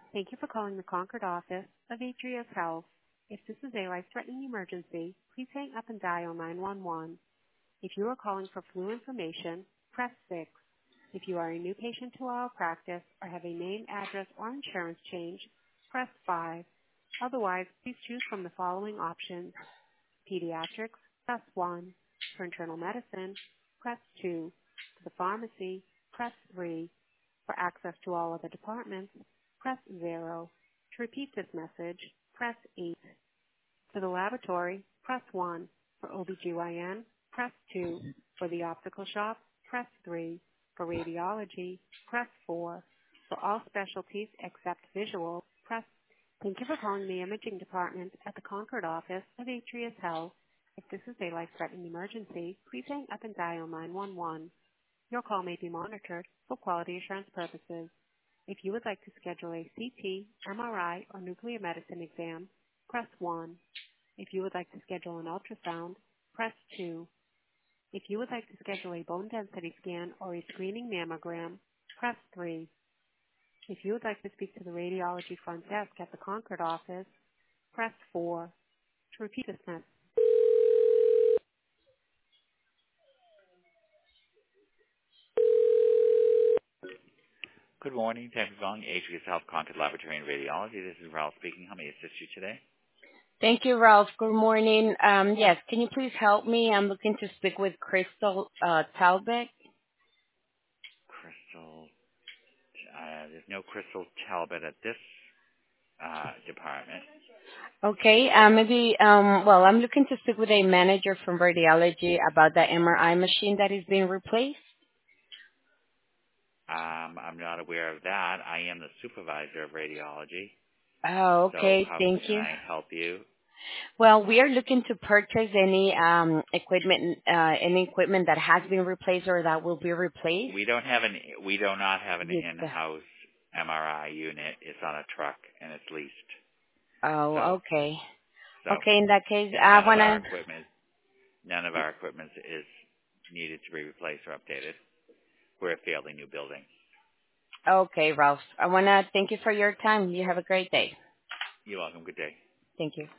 Thank you for calling the Concord office of Atrius Health. If this is a life-threatening emergency, please hang up and dial 911. If you are calling for flu information, press 6. If you are a new patient to our practice or have a name, address, or insurance change, press 5. Otherwise, please choose from the following options. Pediatrics, press 1. For internal medicine, press 2. For the pharmacy, press 3. For access to all other departments, press 0. To repeat this message, press 8. For the laboratory, press 1. For OBGYN, press 2. For the optical shop, press 3. For radiology, press 4. For all specialties except visual, press. Thank you for calling the imaging department at the Concord office of Atrius Health. If this is a life-threatening emergency, please hang up and dial 911. Your call may be monitored for quality assurance purposes. If you would like to schedule a CT, MRI, or nuclear medicine exam, press 1. If you would like to schedule an ultrasound, press 2. If you would like to schedule a bone density scan or a screening mammogram, press 3. If you would like to speak to the radiology front desk at the Concord office, press 4. To repeat this message. Good morning. Thank you for calling Atrius Health Concord Laboratory and Radiology. This is Ralph speaking. How may I assist you today? Thank you, Ralph. Good morning. Yes, can you please help me? I'm looking to speak with Crystal Talbot. Crystal, there's no Crystal Talbot at this department. Okay, I'm looking to speak with a manager from radiology about the MRI machine that is being replaced. I'm not aware of that. I am the supervisor of radiology. Oh, okay. So how Thank can you. I help you? Well, we are looking to purchase any equipment that has been replaced or that will be replaced. We do not have an Yes. in-house MRI unit. It's on a truck and it's leased. Oh, okay. So Okay, in that case, none of our equipment is needed to be replaced or updated. We're a fairly new building. Okay, Ralph. I wanna thank you for your time. You have a great day. You're welcome. Good day. Thank you.